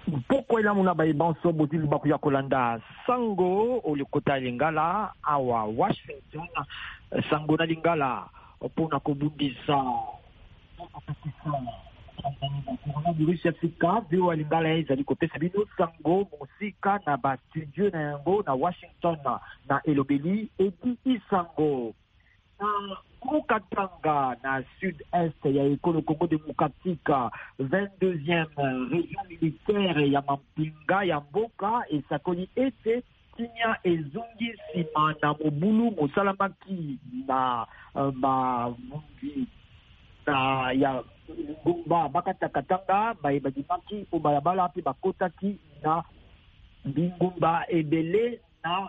Pourquoi il a mon abaïban so botil bakuya kolanda sango au kota lingala awa Washington sango na lingala pona kobundisa coronavirus Afrika vio lingala ezali kopesa bino sango musika na ba studio na yango na Washington na elobeli edi isango Mukatanga na sud-est ya ekolo Congo démocratique 22e région militaire ya Mampinga ya Mboka esakoli ete tinya ezongi nsima na mobulu mosalamaki na bavundi na ya ngumba bakatakatanga bayebadimaki po balabala mpe bakotaki na bingumba ebele na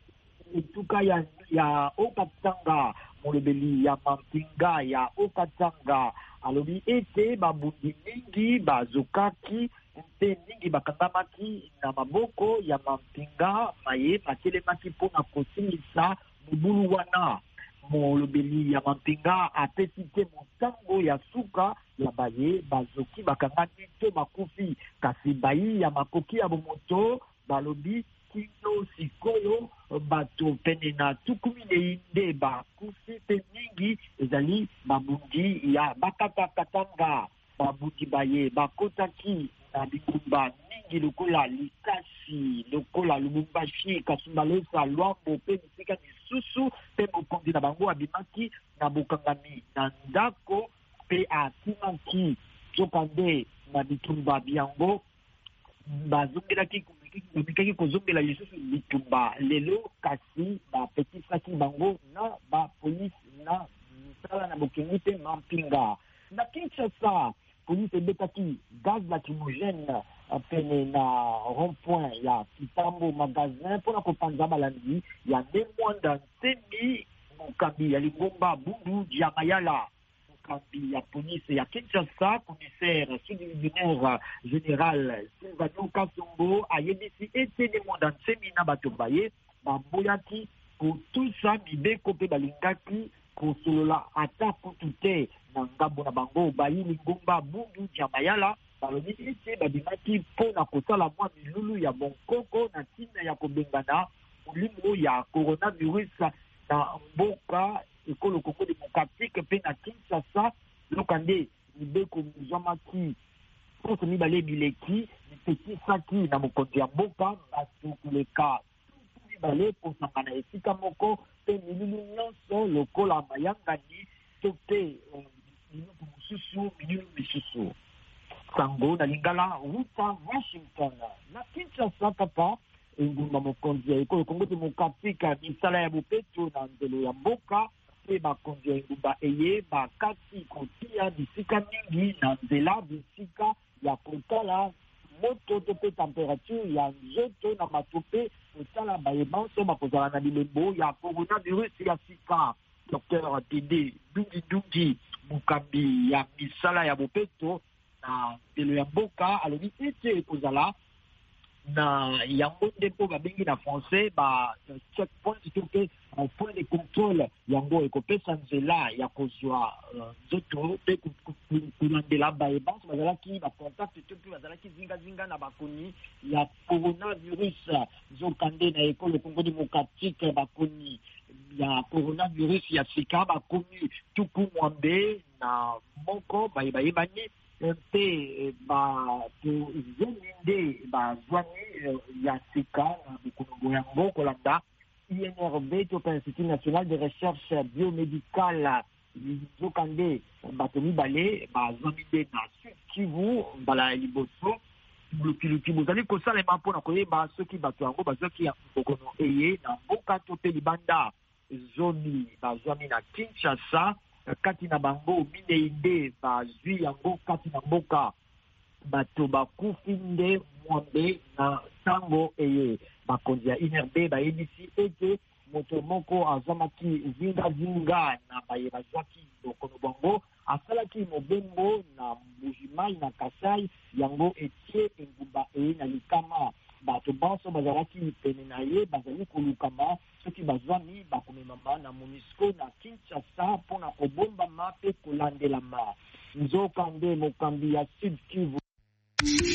etuka ya Okatanga molobeli ya Mampinga ya Okatanga alobi ete babundi mingi bazokaki mpe mingi bakangamaki na maboko ya Mampinga maye batelemaki mpona kosilisa mobulu wana. Molobeli ya Mampinga apesi te motango ya suka ya baye bazoki bakangami to bakufi kasi bayi ya makoki ya bomoto balobi kino sikoyo bato pene na tukumi nde bakufi pe mingi ezali babundi ya Bakatakatanga babundi baye bakotaki na bingumba mingi lokola Likasi lokola Lubumbashi Kasumbalesa Lwambo pe bisika misusu pe mokonzi na bango abimaki na bokangami na ndako pe atimaki zokande na bitumba biango bazongelaki bamikaki kozongela lisusu bitumba lelo kasi bapetisaki bango na bapolisi na misala na bokengi mpe Mampinga. Na Kinshasa polisi ebetaki gaz lacrymogène pene na rond-point ya Kitambo magasin mpona kopanza balandi ya Ndemwanda Nsembi mokambi ya Lingomba Bundu Diamayala. Mokambi ya polisi ya Kinshasa commissaire subdivisionnaire général Silvano Kasongo ayebisi ete Ndemwanda Nsembi na bato baye baboyaki kotusa mibeko mpe balingaki kosolola ata kutu te na ngambo na bango bayi Lingomba Bundu Diamayala balobi ete babimaki mpona kosala mwa milulu ya bonkoko na ntina ya kobengana molimo ya coronavirus na mboka ekolo Congo démocratique mpe na Kinshasa loka nde mibeko mizwamaki poso mibale bileki mipetisaki na mokonzi ya mboka bato koleka mibale kosangana esika moko mpe milulu nyonso lokola mayangani to mpe minutu mosusu milulu misusu. Sango na lingala ruta Washington na Kinshasa kaka engumba mokonzi ya ekolo Congo démocratique misala ya bopeto na nzelo ya mboka mpe bakonzi ya engumba eye bakati kotia bisika mingi na nzela bisika ya kotala moto to mpe temperature ya nzoto na bato mpe kotala bayebanso bakozala na bilembo ya coronavirus ya sika. Dr Dede Dungi mokambi ya misala ya bopeto na pelo ya mboka alobi ete ekozala na yango nde mpo babengi na français ba checkpoint to mpe point de contrôle yango ekopesa nzela ya kozwa nzoto mpe kolandela bayebanso bazalaki bacontact to mpe bazalaki zingazinga na bakoni ya coronavirus nzokande na ekolo Congo démocratique bakoni ya coronavirus ya sika bakomi tuku mwambe na moko bayebani mpe bato zomi nde bazwani ya sika na bikonongo yango kolanda INRB to mpe Institut national de recherche biomédicale nzokande bato mibale bazwami nde na Sud Kivu mbala ya liboso lukiluki bozali kosalema mpona koyeba soki bato yango bazwaki ya mbokono eye na mboka to mpe libanda zomi bazwami na Kinshasa kati na bango minei nde bazwi yango kati na mboka bato bakufi nde mwambe na ntango eye bakonzi ya INRB bayebisi ete moto moko azwamaki zingazinga na baye bazwaki bokono bango asalaki mobembo na Mbujimai na Kasai yango etie engumba eye na likama bato banso bazalaki pene na ye bazali kolukama soki bazwami bakomemama na MONUSCO na Kinshasa mpona kobombama mpe kolandelama. Nzokande mokambi ya Sud Kivu